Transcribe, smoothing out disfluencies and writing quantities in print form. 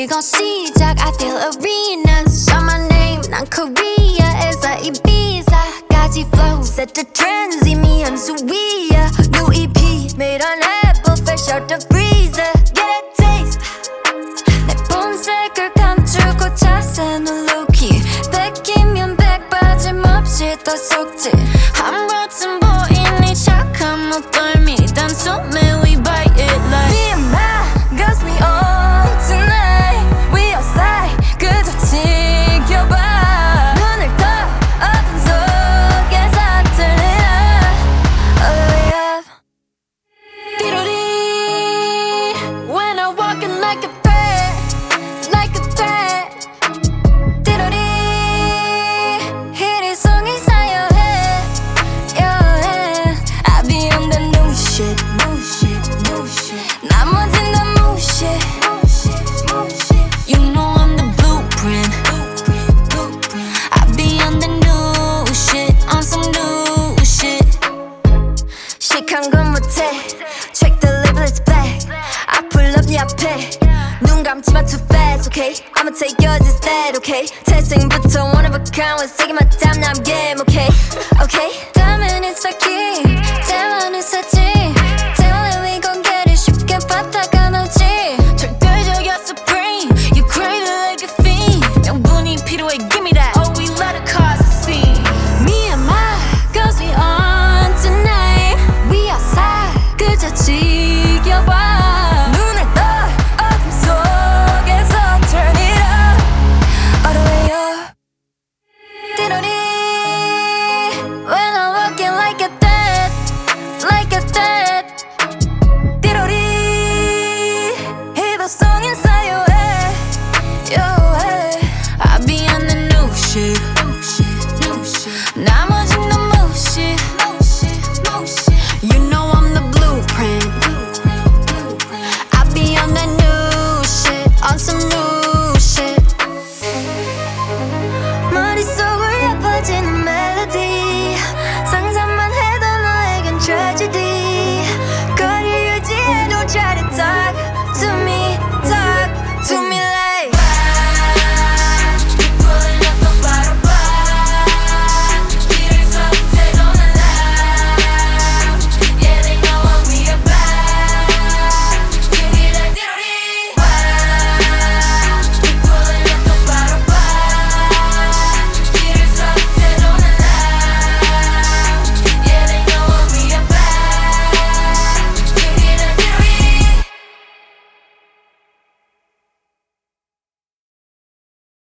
gon' 시작 I feel arenas Shout my name 난 Korea에서 Ibiza까지 flow Set the trends 이미 연수 위야 New EP made on Apple fresh out the freezer Get a taste 내 본색을 감추고 자세는 low-key 백이면 백 빠짐없이 다 속지 한 번쯤 보이니 착한 목덜미 단숨에 we bite it like Me and my girls we on tonight We outside 그저 지켜봐 눈을 떠 어둠 속에서 들리나 All the way up 띠로리 When I'm walking like a threat Like a threat 띠로리 Hit it 송이 쌓여 head Your head I be on the new shit New shit, new shit 나머진 다 무시해 You know I'm the blueprint I be on the new shit On some new shit 시크한 건 못해 Check the label it's black I pull up 네 앞에 눈 감지마 too fast okay I'ma take yours instead okay 태생부터 one of a kind with taking my time now I'm game okay okay Diamond it's like you 대만은 살짝